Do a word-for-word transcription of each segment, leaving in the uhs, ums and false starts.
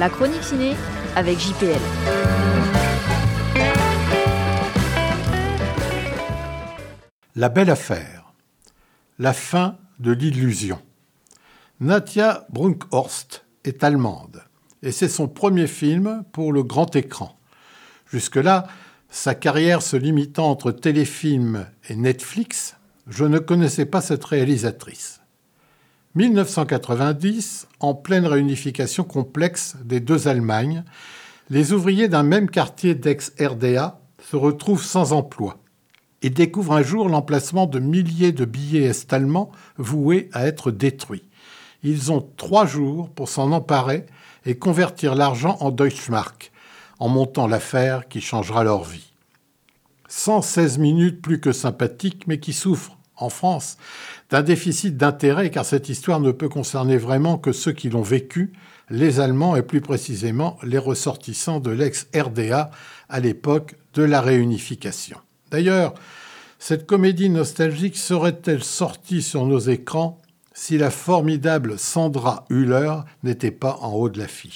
La chronique ciné avec J P L. La belle affaire. La fin de l'illusion. Nadja Brunkhorst est allemande et c'est son premier film pour le grand écran. Jusque-là, sa carrière se limitant entre téléfilms et Netflix, je ne connaissais pas cette réalisatrice. dix-neuf cent quatre-vingt-dix, en pleine réunification complexe des deux Allemagnes, les ouvriers d'un même quartier d'ex-R D A se retrouvent sans emploi et découvrent un jour l'emplacement de milliers de billets est-allemands voués à être détruits. Ils ont trois jours pour s'en emparer et convertir l'argent en Deutschmark, en montant l'affaire qui changera leur vie. cent seize minutes plus que sympathiques, mais qui souffrent, en France, d'un déficit d'intérêt, car cette histoire ne peut concerner vraiment que ceux qui l'ont vécu, les Allemands et plus précisément les ressortissants de l'ex-R D A à l'époque de la réunification. D'ailleurs, cette comédie nostalgique serait-elle sortie sur nos écrans si la formidable Sandra Hüller n'était pas en haut de l'affiche ?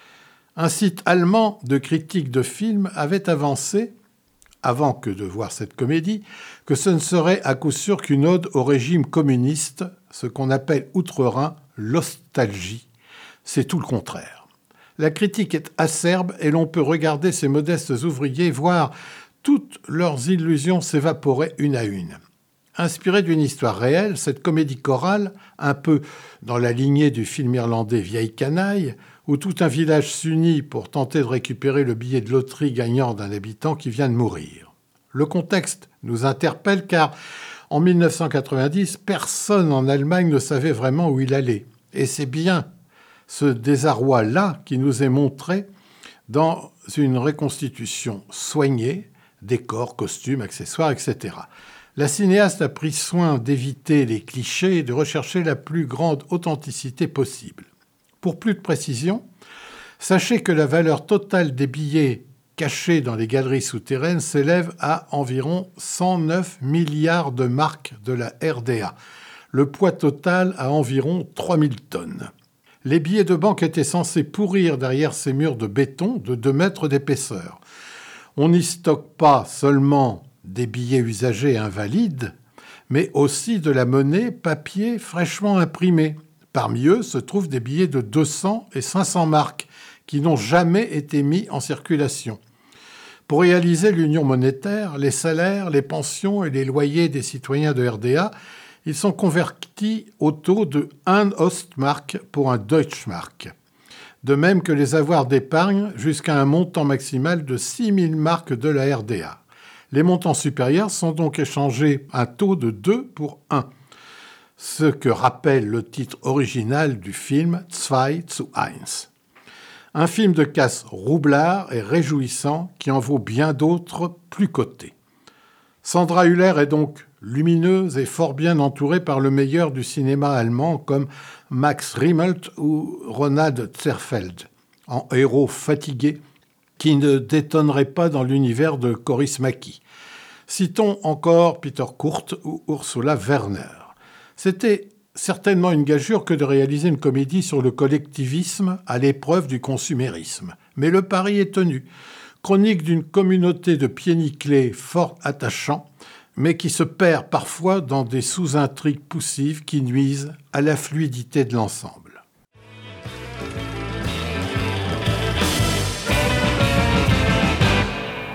Un site allemand de critique de films avait avancé, avant que de voir cette comédie, que ce ne serait à coup sûr qu'une ode au régime communiste, ce qu'on appelle outre-Rhin l'ostalgie. C'est tout le contraire. La critique est acerbe et l'on peut regarder ces modestes ouvriers voir toutes leurs illusions s'évaporer une à une. Inspirée d'une histoire réelle, cette comédie chorale, un peu dans la lignée du film irlandais Vieille canaille, où tout un village s'unit pour tenter de récupérer le billet de loterie gagnant d'un habitant qui vient de mourir. Le contexte nous interpelle car, en dix-neuf cent quatre-vingt-dix, personne en Allemagne ne savait vraiment où il allait. Et c'est bien ce désarroi-là qui nous est montré dans une reconstitution soignée, décors, costumes, accessoires, et cetera. La cinéaste a pris soin d'éviter les clichés et de rechercher la plus grande authenticité possible. Pour plus de précision, sachez que la valeur totale des billets cachés dans les galeries souterraines s'élève à environ cent neuf milliards de marks de la R D A. Le poids total à environ trois mille tonnes. Les billets de banque étaient censés pourrir derrière ces murs de béton de deux mètres d'épaisseur. On n'y stocke pas seulement des billets usagés et invalides, mais aussi de la monnaie papier fraîchement imprimée. Parmi eux se trouvent des billets de deux cents et cinq cents marks qui n'ont jamais été mis en circulation. Pour réaliser l'union monétaire, les salaires, les pensions et les loyers des citoyens de R D A, ils sont convertis au taux de un Ostmark pour un Deutschmark. De même que les avoirs d'épargne jusqu'à un montant maximal de six mille marks de la R D A. Les montants supérieurs sont donc échangés à un taux de deux pour un. Ce que rappelle le titre original du film zwei zu eins. Un film de casse roublard et réjouissant qui en vaut bien d'autres plus cotés. Sandra Hüller est donc lumineuse et fort bien entourée par le meilleur du cinéma allemand comme Max Riemelt ou Ronald Zerfeld, en héros fatigué qui ne détonnerait pas dans l'univers de Kaurismäki. Citons encore Peter Kurt ou Ursula Werner. C'était certainement une gageure que de réaliser une comédie sur le collectivisme à l'épreuve du consumérisme. Mais le pari est tenu. Chronique d'une communauté de pieds nickelés fort attachants, mais qui se perd parfois dans des sous-intrigues poussives qui nuisent à la fluidité de l'ensemble.